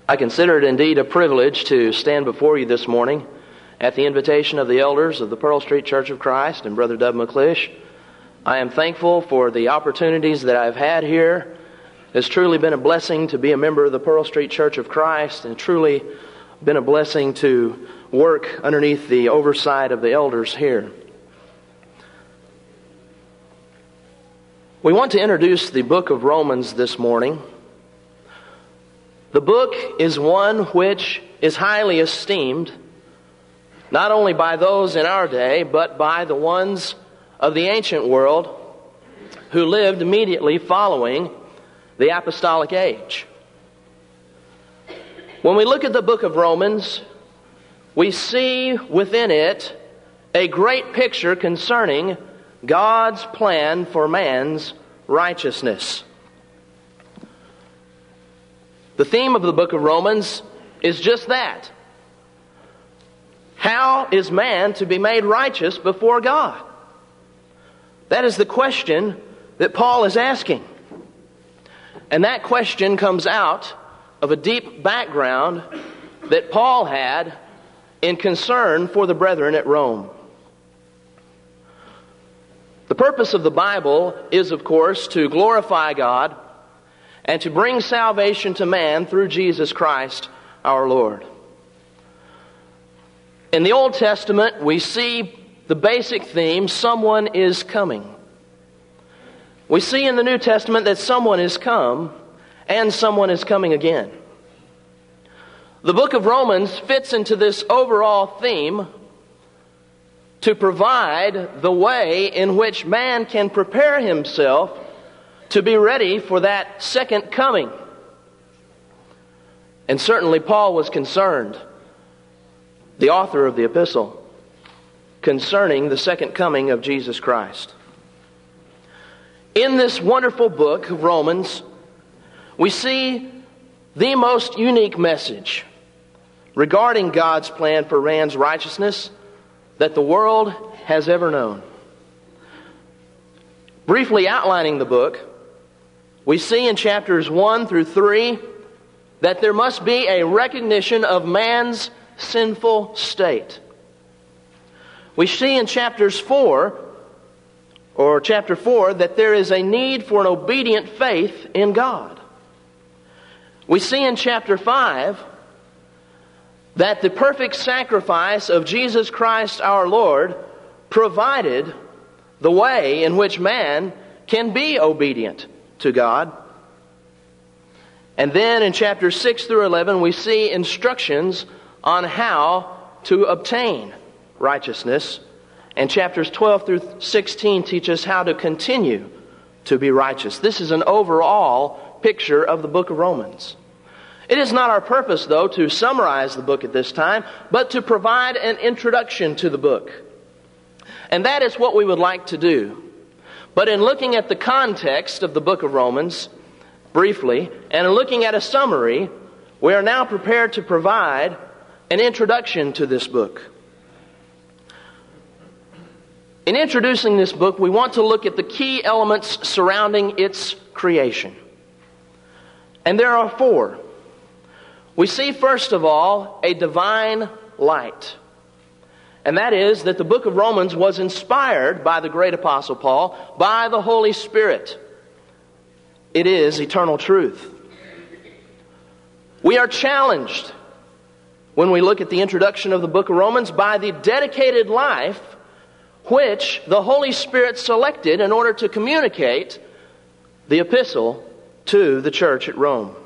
I consider it indeed a privilege to stand before you this morning at the invitation of the elders of the Pearl Street Church of Christ and Brother Dub McClish. I am thankful for the opportunities that I've had here. It's truly been a blessing to be a member of the Pearl Street Church of Christ, and truly been a blessing to work underneath the oversight of the elders here. We want to introduce the book of Romans this morning. The book is one which is highly esteemed, not only by those in our day, but by the ones of the ancient world who lived immediately following the apostolic age. When we look at the book of Romans, we see within it a great picture concerning God's plan for man's righteousness. The theme of the book of Romans is just that. How is man to be made righteous before God? That is the question that Paul is asking. And that question comes out of a deep background that Paul had in concern for the brethren at Rome. The purpose of the Bible is, of course, to glorify God and to bring salvation to man through Jesus Christ our Lord. In the Old Testament, we see the basic theme, someone is coming. We see in the New Testament that someone is come and someone is coming again. The book of Romans fits into this overall theme to provide the way in which man can prepare himself to be ready for that second coming. And certainly Paul was concerned, the author of the epistle, concerning the second coming of Jesus Christ. In this wonderful book of Romans, we see the most unique message regarding God's plan for man's righteousness that the world has ever known. Briefly outlining the book, we see in chapters 1 through 3 that there must be a recognition of man's sinful state. We see in chapter 4, that there is a need for an obedient faith in God. We see in chapter 5 that the perfect sacrifice of Jesus Christ our Lord provided the way in which man can be obedient to God. And then in chapters 6 through 11, we see instructions on how to obtain righteousness. And chapters 12 through 16 teach us how to continue to be righteous. This is an overall picture of the book of Romans. It is not our purpose, though, to summarize the book at this time, but to provide an introduction to the book. And that is what we would like to do. But in looking at the context of the book of Romans, briefly, and in looking at a summary, we are now prepared to provide an introduction to this book. In introducing this book, we want to look at the key elements surrounding its creation. And there are 4. We see, first of all, a divine light. And that is that the book of Romans was inspired by the great apostle Paul, by the Holy Spirit. It is eternal truth. We are challenged when we look at the introduction of the book of Romans by the dedicated life which the Holy Spirit selected in order to communicate the epistle to the church at Rome.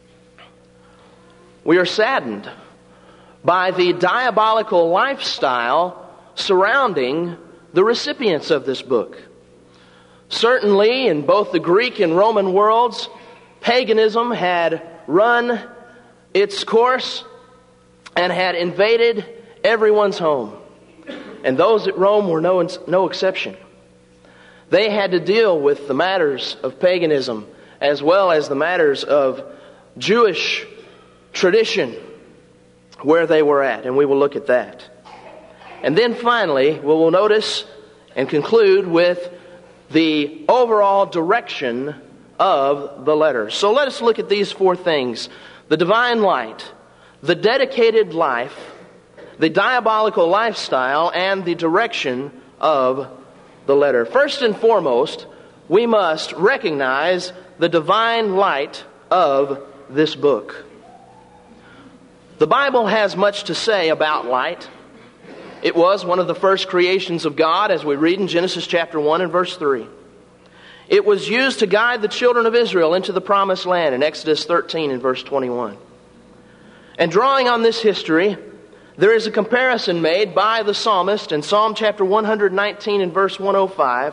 We are saddened by the diabolical lifestyle surrounding the recipients of this book. Certainly, in both the Greek and Roman worlds, paganism had run its course and had invaded everyone's home. And those at Rome were no exception. They had to deal with the matters of paganism as well as the matters of Jewish tradition where they were at, and we will look at that. And then finally, we will notice and conclude with the overall direction of the letter. So let us look at these 4 things. the divine light, the dedicated life, the diabolical lifestyle, and the direction of the letter. First and foremost, we must recognize the divine light of this book. The Bible has much to say about light. It was one of the first creations of God, as we read in Genesis chapter 1 and verse 3. It was used to guide the children of Israel into the promised land in Exodus 13 and verse 21. And drawing on this history, there is a comparison made by the psalmist in Psalm chapter 119 and verse 105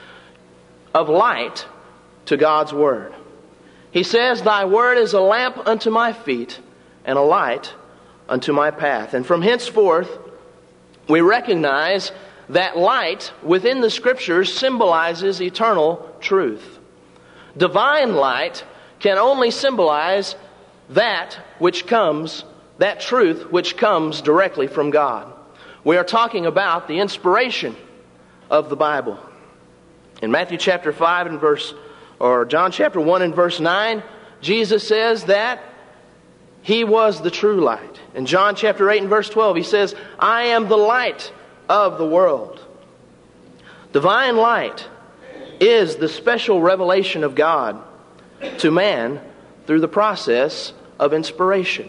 of light to God's Word. He says, "Thy word is a lamp unto my feet and a light unto my path." And from henceforth, we recognize that light within the Scriptures symbolizes eternal truth. Divine light can only symbolize that truth which comes directly from God. We are talking about the inspiration of the Bible. In Matthew chapter 5 and John chapter 1 and verse 9, Jesus says that He was the true light. In John chapter 8 and verse 12, He says, "I am the light of the world." Divine light is the special revelation of God to man through the process of inspiration.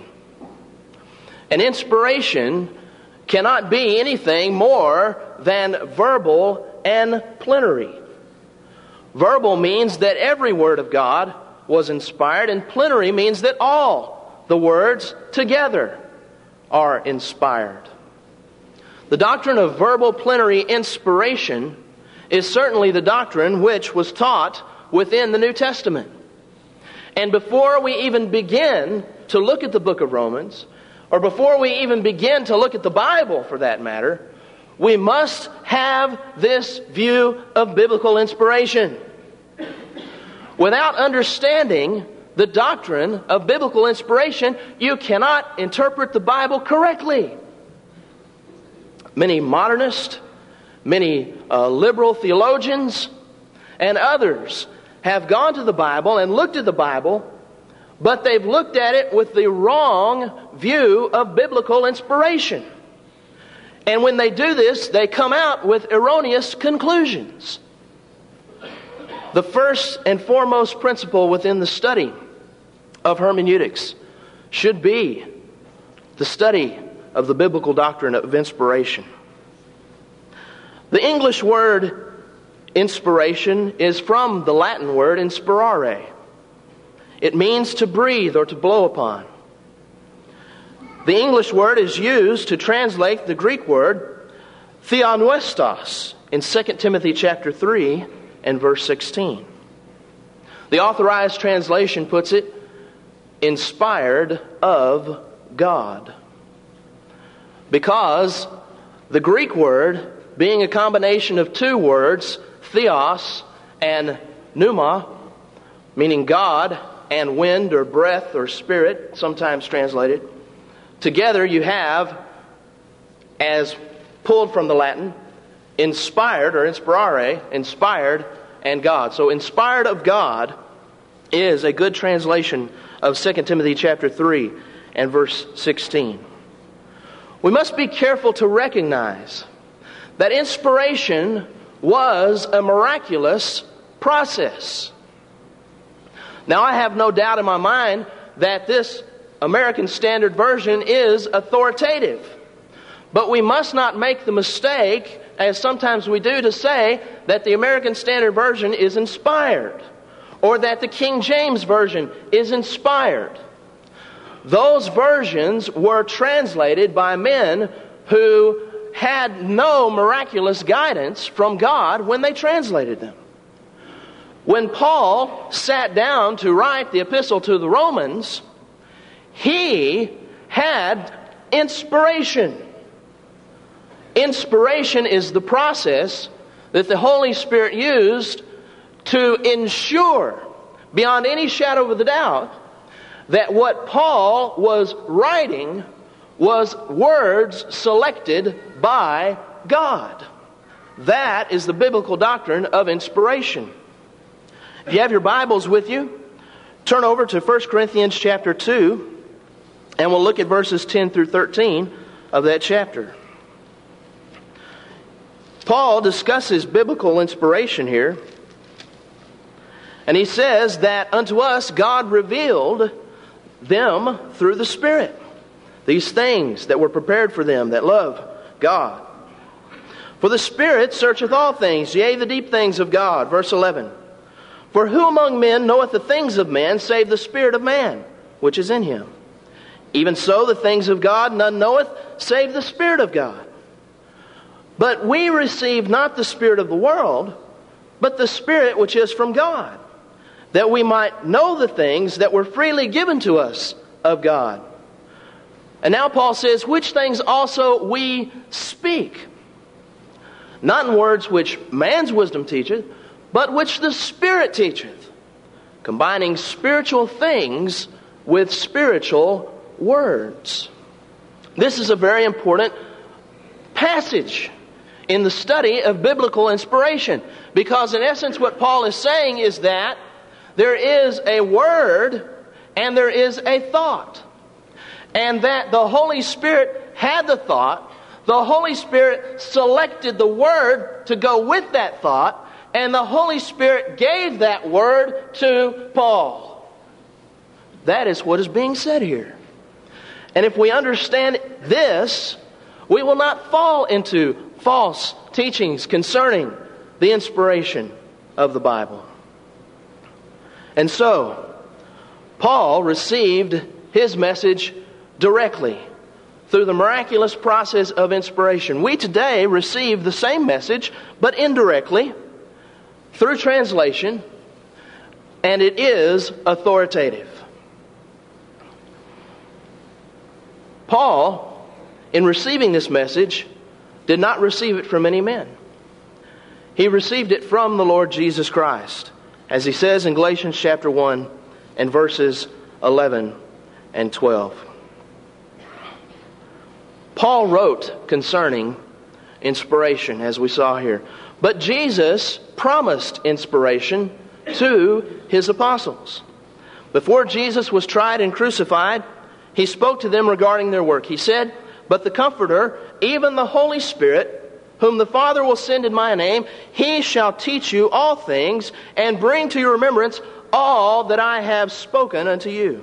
And inspiration cannot be anything more than verbal and plenary. Verbal means that every word of God was inspired, and plenary means that all the words together are inspired. The doctrine of verbal plenary inspiration is certainly the doctrine which was taught within the New Testament. And before we even begin to look at the book of Romans, or before we even begin to look at the Bible for that matter, we must have this view of biblical inspiration. Without understanding the doctrine of biblical inspiration, you cannot interpret the Bible correctly. Many modernists, many liberal theologians, and others have gone to the Bible and looked at the Bible, but they've looked at it with the wrong view of biblical inspiration. And when they do this, they come out with erroneous conclusions. The first and foremost principle within the study of hermeneutics should be the study of the biblical doctrine of inspiration. The English word inspiration is from the Latin word inspirare. It means to breathe or to blow upon. The English word is used to translate the Greek word theopneustos in 2 Timothy chapter 3 and verse 16. The Authorized Translation puts it, inspired of God. Because the Greek word, being a combination of two words, theos and pneuma, meaning God, and wind or breath or spirit, sometimes translated, together you have, as pulled from the Latin, inspired or inspirare, inspired and God. So inspired of God is a good translation of 2 Timothy chapter 3 and verse 16. We must be careful to recognize that inspiration was a miraculous process. Now, I have no doubt in my mind that this American Standard Version is authoritative. But we must not make the mistake, as sometimes we do, to say that the American Standard Version is inspired, or that the King James Version is inspired. Those versions were translated by men who had no miraculous guidance from God when they translated them. When Paul sat down to write the epistle to the Romans, he had inspiration. Inspiration is the process that the Holy Spirit used to ensure, beyond any shadow of a doubt, that what Paul was writing was words selected by God. That is the biblical doctrine of inspiration. If you have your Bibles with you, turn over to 1 Corinthians chapter 2. And we'll look at verses 10 through 13 of that chapter. Paul discusses biblical inspiration here. And he says that unto us God revealed them through the Spirit. These things that were prepared for them that love God. For the Spirit searcheth all things, yea, the deep things of God. Verse 11. For who among men knoweth the things of man, save the Spirit of man, which is in him? Even so the things of God none knoweth, save the Spirit of God. But we receive not the spirit of the world, but the Spirit which is from God, that we might know the things that were freely given to us of God. And now Paul says, which things also we speak, not in words which man's wisdom teacheth, but which the Spirit teacheth, combining spiritual things with spiritual words. This is a very important passage in the study of biblical inspiration, because in essence what Paul is saying is that there is a word and there is a thought, and that the Holy Spirit had the thought, the Holy Spirit selected the word to go with that thought, and the Holy Spirit gave that word to Paul. That is what is being said here. And if we understand this, we will not fall into false teachings concerning the inspiration of the Bible. And so, Paul received his message directly through the miraculous process of inspiration. We today receive the same message, but indirectly, through translation, and it is authoritative. Paul, in receiving this message, did not receive it from any men. He received it from the Lord Jesus Christ, as he says in Galatians chapter 1 and verses 11 and 12. Paul wrote concerning inspiration, as we saw here. But Jesus promised inspiration to his apostles. Before Jesus was tried and crucified, he spoke to them regarding their work. He said, but the Comforter, even the Holy Spirit, whom the Father will send in my name, he shall teach you all things and bring to your remembrance all that I have spoken unto you.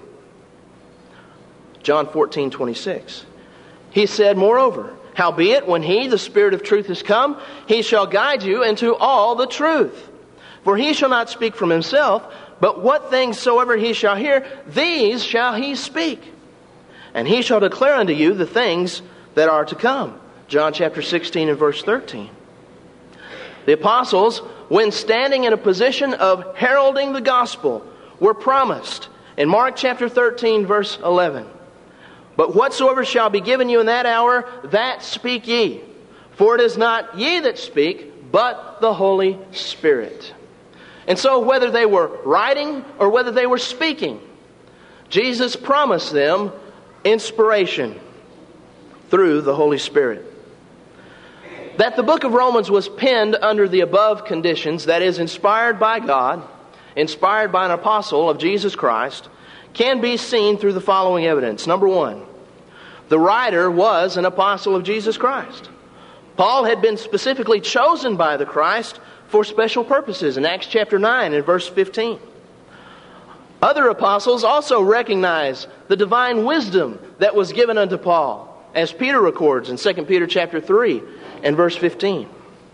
John 14:26. He said, moreover, howbeit, when he, the Spirit of truth, is come, he shall guide you into all the truth. For he shall not speak from himself, but what things soever he shall hear, these shall he speak. And he shall declare unto you the things that are to come. John chapter 16 and verse 13. The apostles, when standing in a position of heralding the gospel, were promised in Mark chapter 13 verse 11. But whatsoever shall be given you in that hour, that speak ye. For it is not ye that speak, but the Holy Spirit. And so whether they were writing or whether they were speaking, Jesus promised them inspiration through the Holy Spirit. That the book of Romans was penned under the above conditions, that is, inspired by God, inspired by an apostle of Jesus Christ, can be seen through the following evidence. Number one, the writer was an apostle of Jesus Christ. Paul had been specifically chosen by the Christ for special purposes in Acts chapter 9 and verse 15. Other apostles also recognize the divine wisdom that was given unto Paul, as Peter records in 2 Peter chapter 3 and verse 15.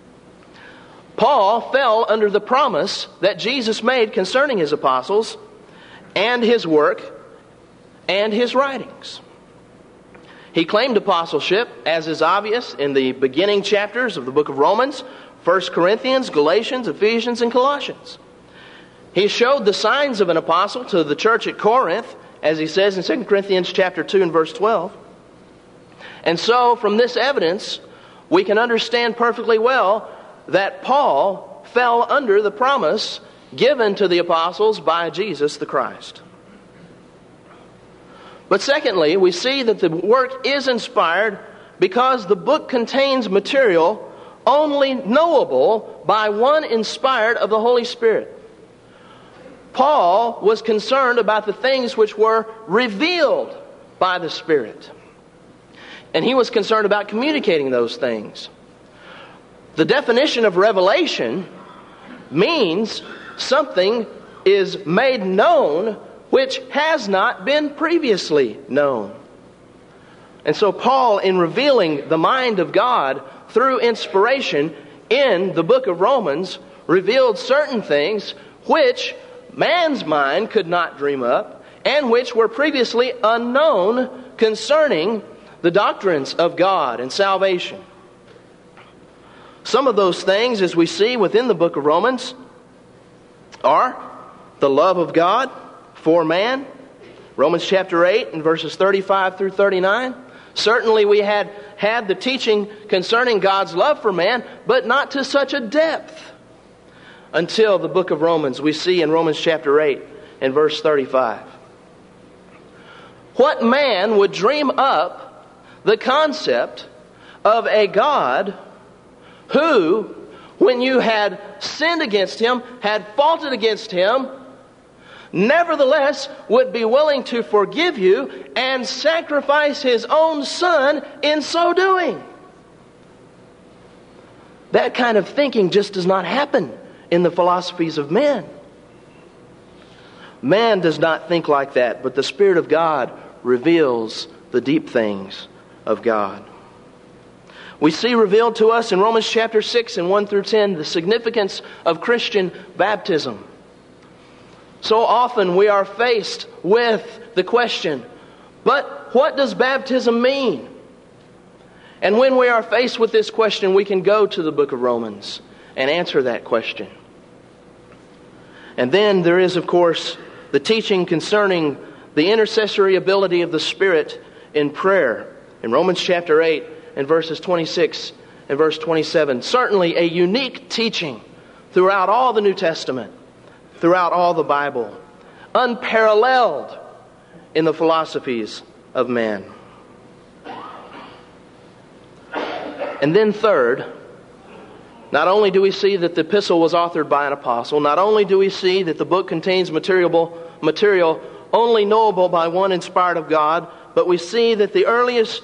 Paul fell under the promise that Jesus made concerning his apostles and his work and his writings. He claimed apostleship, as is obvious in the beginning chapters of the book of Romans, 1 Corinthians, Galatians, Ephesians, and Colossians. He showed the signs of an apostle to the church at Corinth, as he says in 2 Corinthians chapter 2 and verse 12. And so, from this evidence, we can understand perfectly well that Paul fell under the promise given to the apostles by Jesus the Christ. But secondly, we see that the work is inspired because the book contains material only knowable by one inspired of the Holy Spirit. Paul was concerned about the things which were revealed by the Spirit. And he was concerned about communicating those things. The definition of revelation means something is made known which has not been previously known. And so Paul, in revealing the mind of God through inspiration in the book of Romans, revealed certain things which man's mind could not dream up and which were previously unknown concerning the doctrines of God and salvation. Some of those things, as we see within the book of Romans, are the love of God for man. Romans chapter 8 and verses 35 through 39. Certainly we had the teaching concerning God's love for man, but not to such a depth until the book of Romans. We see in Romans chapter 8 and verse 35. What man would dream up the concept of a God who, when you had sinned against Him, had faulted against Him, nevertheless would be willing to forgive you and sacrifice His own Son in so doing? That kind of thinking just does not happen in the philosophies of men. Man does not think like that, but the Spirit of God reveals the deep things of God. We see revealed to us in Romans chapter 6 and 1 through 10 the significance of Christian baptism. So often we are faced with the question, but what does baptism mean? And when we are faced with this question, we can go to the book of Romans and answer that question. And then there is, of course, the teaching concerning the intercessory ability of the Spirit in prayer. In Romans chapter 8 and verses 26 and verse 27. Certainly a unique teaching throughout all the New Testament, throughout all the Bible. Unparalleled in the philosophies of man. And then third, not only do we see that the epistle was authored by an apostle, not only do we see that the book contains material only knowable by one inspired of God, but we see that the earliest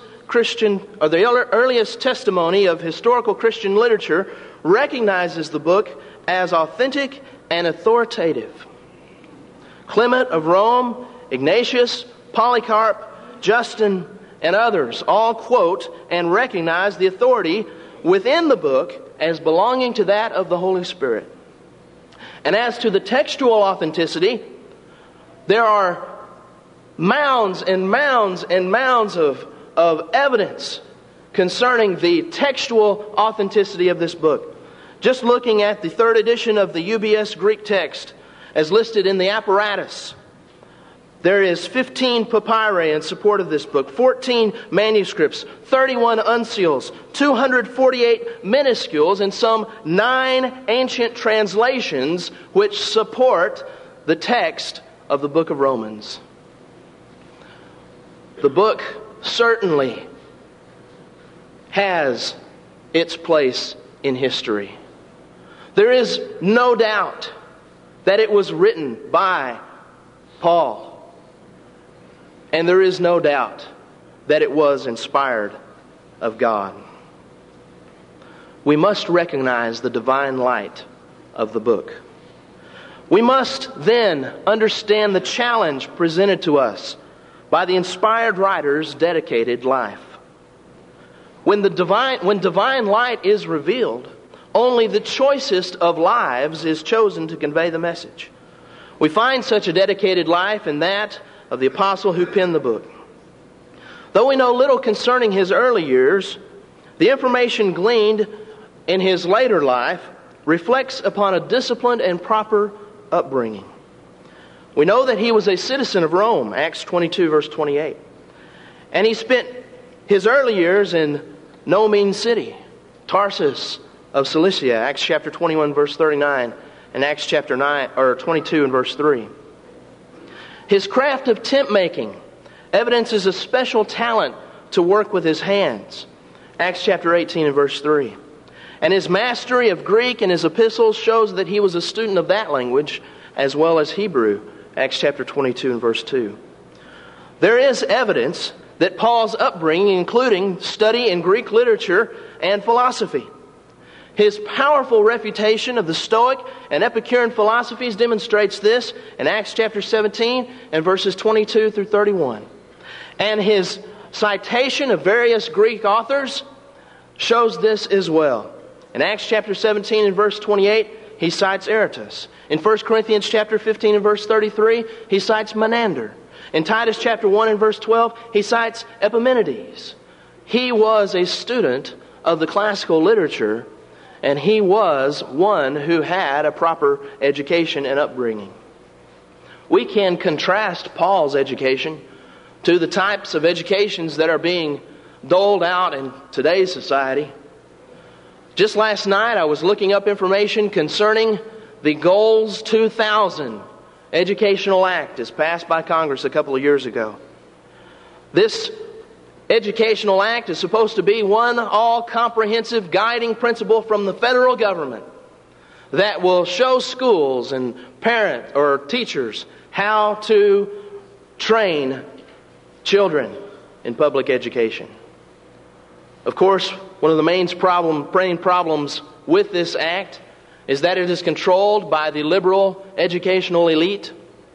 testimony of historical Christian literature recognizes the book as authentic and authoritative. Clement of Rome, Ignatius, Polycarp, Justin, and others all quote and recognize the authority within the book as belonging to that of the Holy Spirit. And as to the textual authenticity, there are mounds and mounds and mounds of evidence concerning the textual authenticity of this book. Just looking at the third edition of the UBS Greek text as listed in the apparatus, there is 15 papyri in support of this book, 14 manuscripts, 31 uncials, 248 minuscules, and some 9 ancient translations which support the text of the book of Romans. The book certainly has its place in history. There is no doubt that it was written by Paul. And there is no doubt that it was inspired of God. We must recognize the divine light of the book. We must then understand the challenge presented to us by the inspired writer's dedicated life. When divine light is revealed, only the choicest of lives is chosen to convey the message. We find such a dedicated life in that of the apostle who penned the book. Though we know little concerning his early years, the information gleaned in his later life reflects upon a disciplined and proper upbringing. We know that he was a citizen of Rome, Acts 22, verse 28. And he spent his early years in no mean city, Tarsus of Cilicia, Acts chapter 21, verse 39, and Acts chapter 22 and verse 3. His craft of tent making evidences a special talent to work with his hands, Acts chapter 18 and verse 3. And his mastery of Greek and his epistles shows that he was a student of that language as well as Hebrew, Acts chapter 22 and verse 2. There is evidence that Paul's upbringing, including study in Greek literature and philosophy. His powerful refutation of the Stoic and Epicurean philosophies demonstrates this in Acts chapter 17 and verses 22 through 31. And his citation of various Greek authors shows this as well. In Acts chapter 17 and verse 28, he cites Aratus. In 1 Corinthians chapter 15 and verse 33, he cites Menander. In Titus chapter 1 and verse 12, he cites Epimenides. He was a student of the classical literature, and he was one who had a proper education and upbringing. We can contrast Paul's education to the types of educations that are being doled out in today's society. Just last night, I was looking up information concerning the Goals 2000 Educational Act as passed by Congress a couple of years ago. This Educational Act is supposed to be one all-comprehensive guiding principle from the federal government that will show schools and parents or teachers how to train children in public education. Of course, one of the main problems with this act is that it is controlled by the liberal educational elite.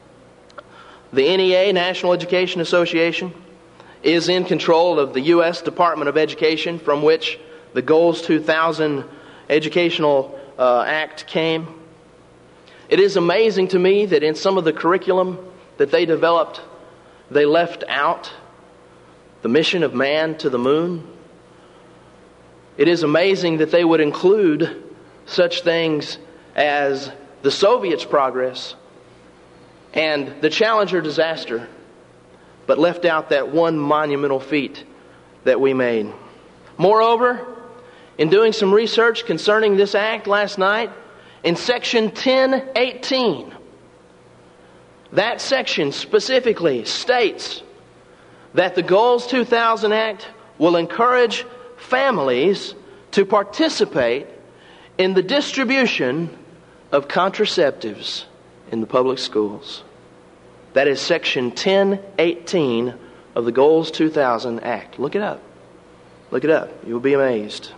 The NEA, National Education Association, is in control of the U.S. Department of Education, from which the Goals 2000 Educational Act came. It is amazing to me that in some of the curriculum that they developed, they left out the mission of man to the moon. It is amazing that they would include such things as the Soviets' progress and the Challenger disaster, but left out that one monumental feat that we made. Moreover, in doing some research concerning this act last night, in section 1018, that section specifically states that the Goals 2000 Act will encourage families to participate in the distribution of contraceptives in the public schools. That is section 1018 of the Goals 2000 Act. Look it up. Look it up. You'll be amazed.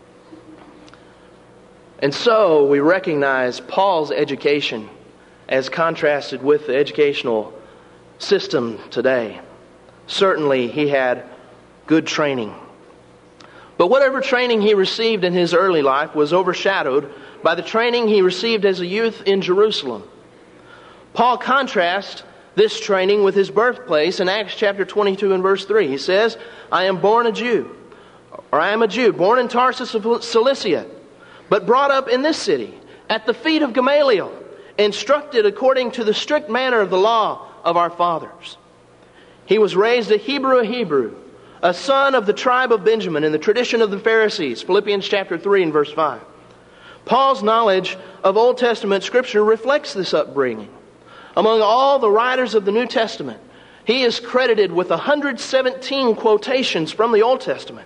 And so we recognize Paul's education as contrasted with the educational system today. Certainly he had good training. But whatever training he received in his early life was overshadowed by the training he received as a youth in Jerusalem. Paul contrasts this training with his birthplace in Acts chapter 22 and verse 3. He says, I am a Jew, born in Tarsus of Cilicia, but brought up in this city, at the feet of Gamaliel, instructed according to the strict manner of the law of our fathers. He was raised a Hebrew, a son of the tribe of Benjamin in the tradition of the Pharisees, Philippians chapter 3 and verse 5. Paul's knowledge of Old Testament Scripture reflects this upbringing. Among all the writers of the New Testament, he is credited with 117 quotations from the Old Testament,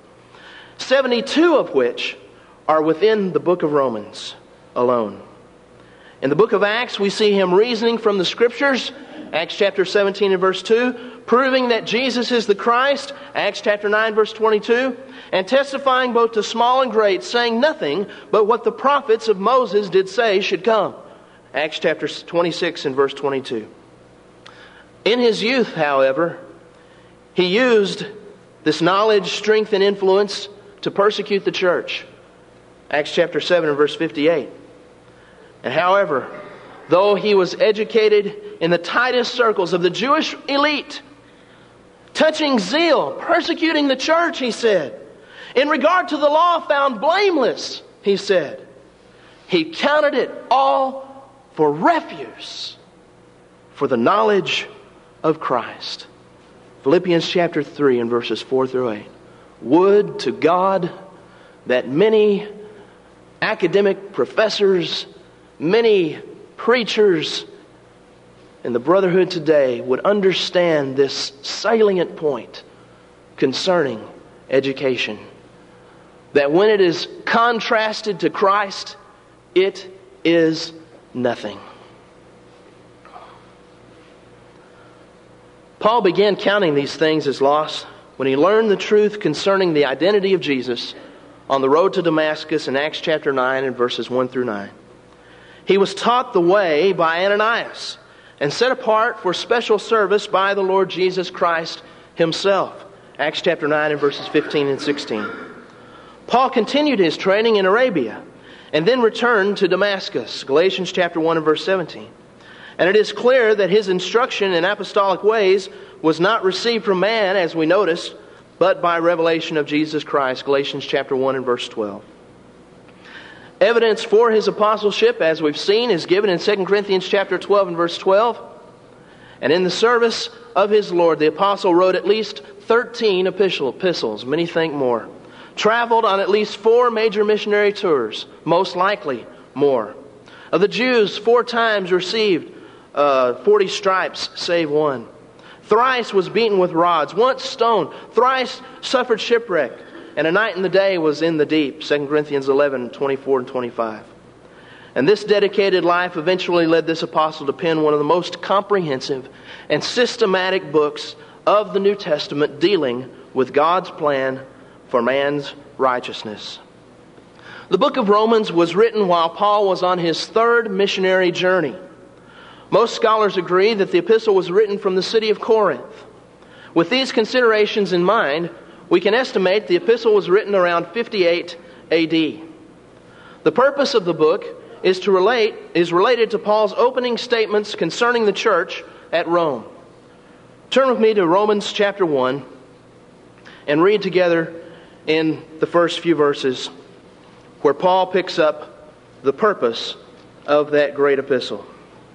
72 of which are within the book of Romans alone. In the book of Acts, we see him reasoning from the Scriptures, Acts chapter 17 and verse 2, proving that Jesus is the Christ, Acts chapter 9 verse 22, and testifying both to small and great, saying nothing but what the prophets of Moses did say should come, Acts chapter 26 and verse 22. In his youth, however, he used this knowledge, strength, and influence to persecute the church, Acts chapter 7 and verse 58. And however, though he was educated in the tightest circles of the Jewish elite, touching zeal, persecuting the church, he said, in regard to the law found blameless, he said, he counted it all for refuse for the knowledge of Christ. Philippians chapter 3 and verses 4 through 8. Would to God that many academic professors, many preachers in the brotherhood today would understand this salient point concerning education. That when it is contrasted to Christ, it is nothing. Paul began counting these things as loss when he learned the truth concerning the identity of Jesus on the road to Damascus in Acts chapter 9 and verses 1 through 9. He was taught the way by Ananias and set apart for special service by the Lord Jesus Christ himself. Acts chapter 9 and verses 15 and 16. Paul continued his training in Arabia and then returned to Damascus. Galatians chapter 1 and verse 17. And it is clear that his instruction in apostolic ways was not received from man, as we noticed, but by revelation of Jesus Christ. Galatians chapter 1 and verse 12. Evidence for his apostleship, as we've seen, is given in 2 Corinthians chapter 12 and verse 12. And in the service of his Lord, the apostle wrote at least 13 epistles, many think more. Traveled on at least 4 major missionary tours, most likely more. Of the Jews, 4 times received 40 stripes, save 1. Thrice was beaten with rods, once stoned, thrice suffered shipwreck, and a night and the day was in the deep. 2 Corinthians 11, 24 and 25. And this dedicated life eventually led this apostle to pen one of the most comprehensive and systematic books of the New Testament dealing with God's plan for man's righteousness. The book of Romans was written while Paul was on his 3rd missionary journey. Most scholars agree that the epistle was written from the city of Corinth. With these considerations in mind, we can estimate the epistle was written around 58 A.D. The purpose of the book is related to Paul's opening statements concerning the church at Rome. Turn with me to Romans chapter 1 and read together in the first few verses where Paul picks up the purpose of that great epistle.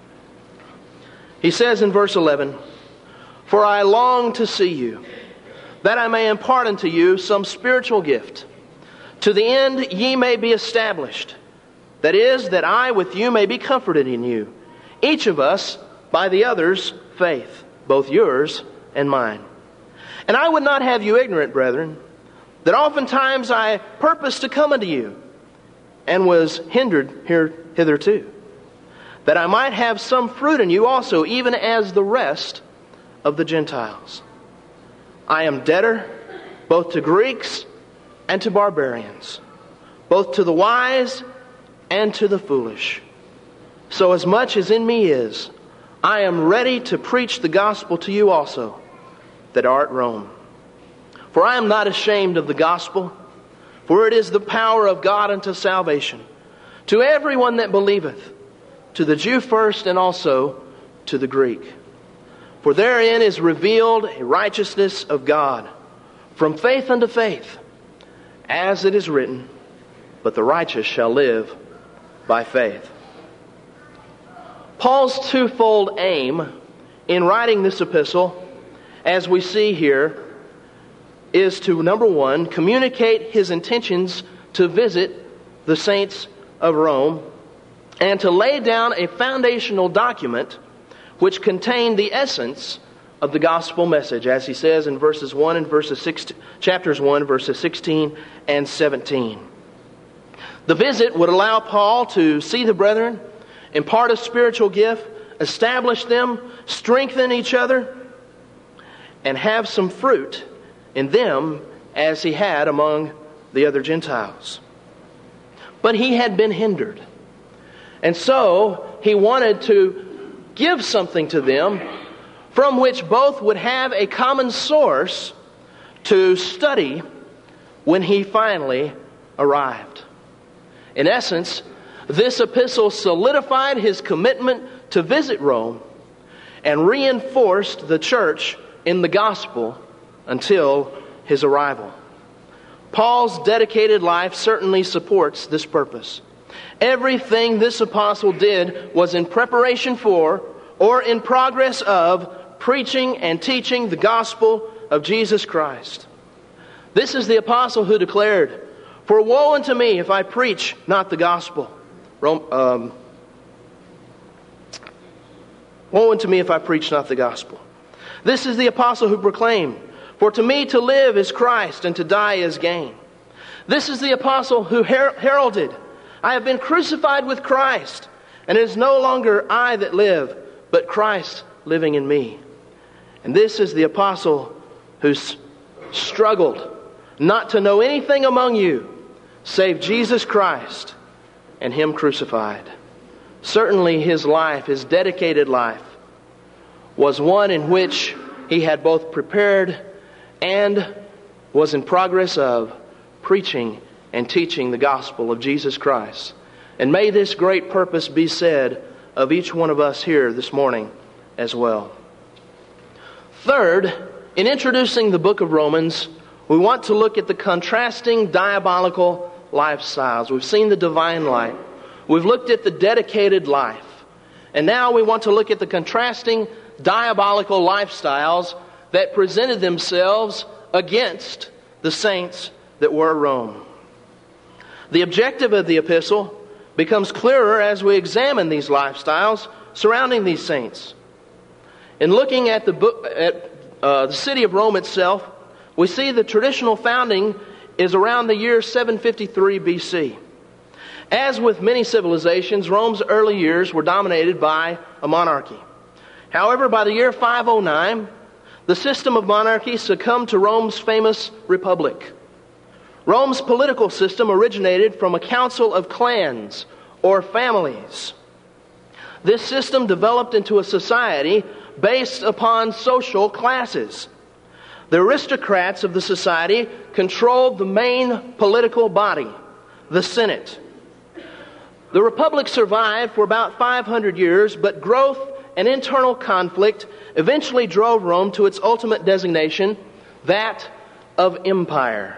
He says in verse 11, "For I long to see you, that I may impart unto you some spiritual gift, to the end ye may be established. That is, that I with you may be comforted in you, each of us by the other's faith, both yours and mine. And I would not have you ignorant, brethren, that oftentimes I purposed to come unto you, and was hindered hitherto, that I might have some fruit in you also, even as the rest of the Gentiles. I am debtor both to Greeks and to barbarians, both to the wise and to the foolish. So as much as in me is, I am ready to preach the gospel to you also, that are at Rome. For I am not ashamed of the gospel, for it is the power of God unto salvation, to everyone that believeth, to the Jew first, and also to the Greek. For therein is revealed a righteousness of God, from faith unto faith, as it is written, but the righteous shall live by faith." Paul's twofold aim in writing this epistle, as we see here, is to, number one, communicate his intentions to visit the saints of Rome, and to lay down a foundational document which contained the essence of the gospel message, as he says in chapters 1, verses 16 and 17. The visit would allow Paul to see the brethren, impart a spiritual gift, establish them, strengthen each other, and have some fruit in them as he had among the other Gentiles. But he had been hindered. And so he wanted to give something to them from which both would have a common source to study when he finally arrived. In essence, this epistle solidified his commitment to visit Rome and reinforced the church in the gospel until his arrival. Paul's dedicated life certainly supports this purpose. Everything this apostle did was in preparation for, or in progress of, preaching and teaching the gospel of Jesus Christ. This is the apostle who declared, "For woe unto me if I preach not the gospel." Woe unto me if I preach not the gospel. This is the apostle who proclaimed, "For to me to live is Christ, and to die is gain." This is the apostle who heralded, "I have been crucified with Christ, and it is no longer I that live, but Christ living in me." And this is the apostle who's struggled not to know anything among you save Jesus Christ and Him crucified. Certainly his life, his dedicated life, was one in which he had both prepared and was in progress of preaching and teaching the gospel of Jesus Christ. And may this great purpose be said of each one of us here this morning as well. Third, in introducing the book of Romans, we want to look at the contrasting diabolical lifestyles. We've seen the divine life. We've looked at the dedicated life. And now we want to look at the contrasting diabolical lifestyles that presented themselves against the saints that were Rome. The objective of the epistle becomes clearer as we examine these lifestyles surrounding these saints. In looking at the city of Rome itself, we see the traditional founding is around the year 753 BC. As with many civilizations, Rome's early years were dominated by a monarchy. However, by the year 509, the system of monarchy succumbed to Rome's famous republic. Rome's political system originated from a council of clans or families. This system developed into a society based upon social classes. The aristocrats of the society controlled the main political body, the Senate. The republic survived for about 500 years, but growth and internal conflict eventually drove Rome to its ultimate designation, that of empire.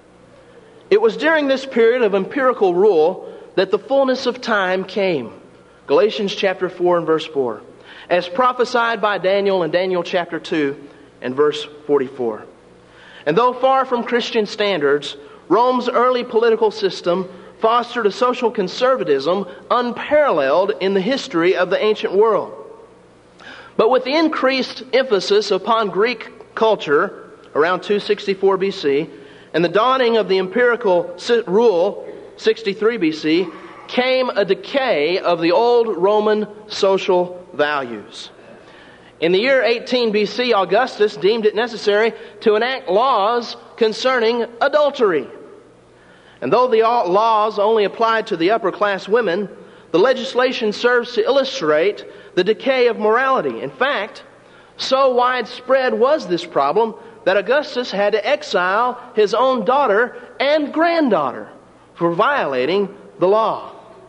It was during this period of empirical rule that the fullness of time came. Galatians chapter 4 and verse 4. As prophesied by Daniel in Daniel chapter 2 and verse 44. And though far from Christian standards, Rome's early political system fostered a social conservatism unparalleled in the history of the ancient world. But with the increased emphasis upon Greek culture around 264 BC and the dawning of the imperial rule 63 BC came a decay of the old Roman social values. In the year 18 BC, Augustus deemed it necessary to enact laws concerning adultery. And though the laws only applied to the upper class women, the legislation serves to illustrate the decay of morality. In fact, so widespread was this problem that Augustus had to exile his own daughter and granddaughter for violating the law.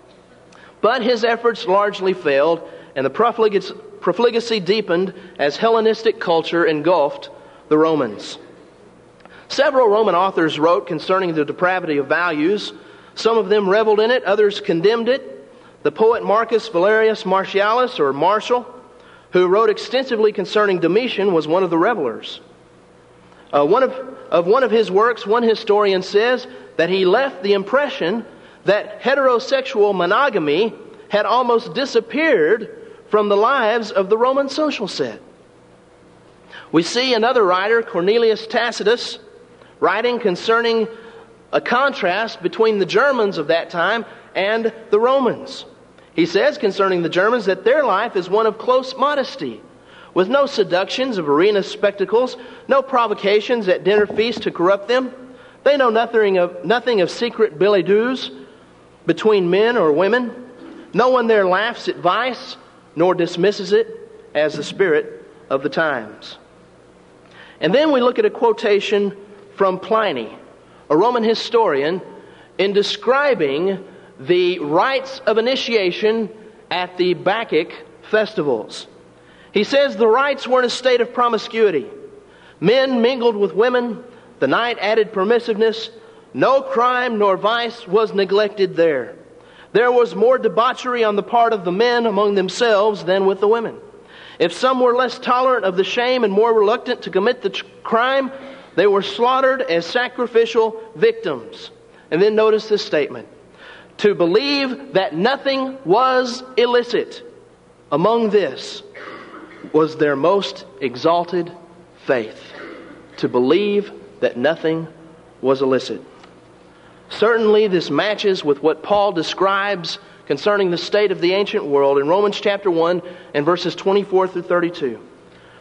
But his efforts largely failed, and the profligacy deepened as Hellenistic culture engulfed the Romans. Several Roman authors wrote concerning the depravity of values. Some of them reveled in it, others condemned it. The poet Marcus Valerius Martialis, or Martial, who wrote extensively concerning Domitian, was one of the revelers. One of his works, one historian says that he left the impression that heterosexual monogamy had almost disappeared from the lives of the Roman social set. We see another writer, Cornelius Tacitus, writing concerning a contrast between the Germans of that time and the Romans. He says concerning the Germans that their life is one of close modesty, with no seductions of arena spectacles, no provocations at dinner feasts to corrupt them. They know nothing of secret billets doux between men or women. No one there laughs at vice, nor dismisses it as the spirit of the times. And then we look at a quotation from Pliny, a Roman historian, in describing the rites of initiation at the Bacchic festivals. He says the rites were in a state of promiscuity. Men mingled with women. The night added permissiveness. No crime nor vice was neglected there. There was more debauchery on the part of the men among themselves than with the women. If some were less tolerant of the shame and more reluctant to commit the crime, they were slaughtered as sacrificial victims. And then notice this statement. To believe that nothing was illicit among this was their most exalted faith. To believe that nothing was illicit. Certainly this matches with what Paul describes concerning the state of the ancient world in Romans chapter 1 and verses 24 through 32.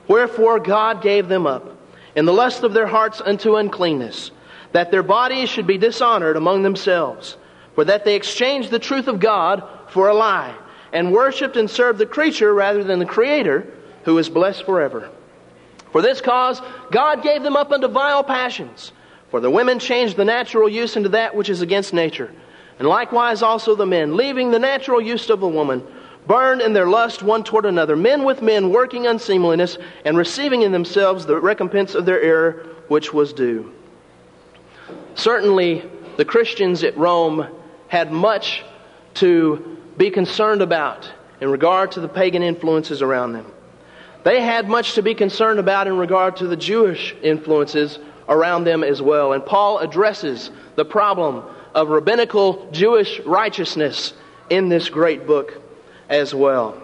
Wherefore God gave them up in the lust of their hearts unto uncleanness, that their bodies should be dishonored among themselves, for that they exchanged the truth of God for a lie, and worshipped and served the creature rather than the Creator, who is blessed forever. For this cause God gave them up unto vile passions, for the women changed the natural use into that which is against nature. And likewise also the men, leaving the natural use of the woman, burned in their lust one toward another, men with men, working unseemliness, and receiving in themselves the recompense of their error, which was due. Certainly, the Christians at Rome had much to be concerned about in regard to the pagan influences around them. They had much to be concerned about in regard to the Jewish influences around them as well. And Paul addresses the problem of rabbinical Jewish righteousness in this great book as well.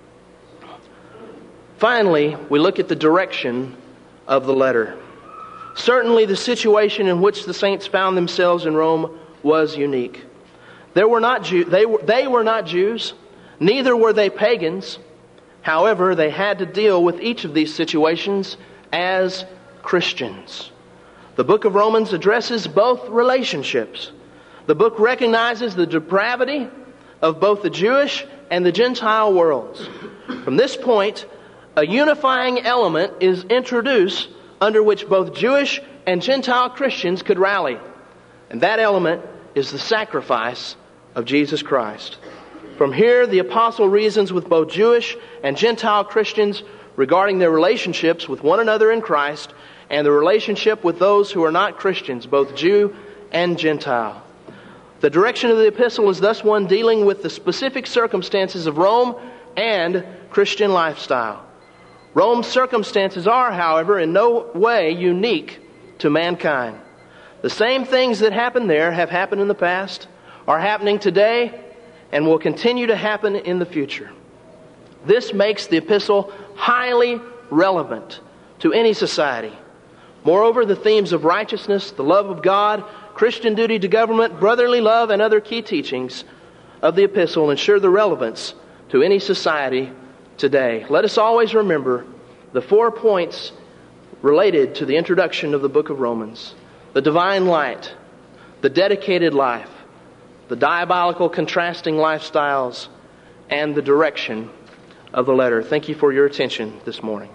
Finally, we look at the direction of the letter. Certainly, the situation in which the saints found themselves in Rome was unique. They were not Jews, neither were they pagans. However, they had to deal with each of these situations as Christians. The book of Romans addresses both relationships. The book recognizes the depravity of both the Jewish and the Gentile worlds. From this point, a unifying element is introduced under which both Jewish and Gentile Christians could rally. And that element is the sacrifice of Jesus Christ. From here, the apostle reasons with both Jewish and Gentile Christians regarding their relationships with one another in Christ and the relationship with those who are not Christians, both Jew and Gentile. The direction of the epistle is thus one dealing with the specific circumstances of Rome and Christian lifestyle. Rome's circumstances are, however, in no way unique to mankind. The same things that happened there have happened in the past, are happening today, and will continue to happen in the future. This makes the epistle highly relevant to any society. Moreover, the themes of righteousness, the love of God, Christian duty to government, brotherly love, and other key teachings of the epistle ensure the relevance to any society today. Let us always remember the 4 points related to the introduction of the book of Romans: the divine light, the dedicated life, the diabolical contrasting lifestyles, and the direction of the letter. Thank you for your attention this morning.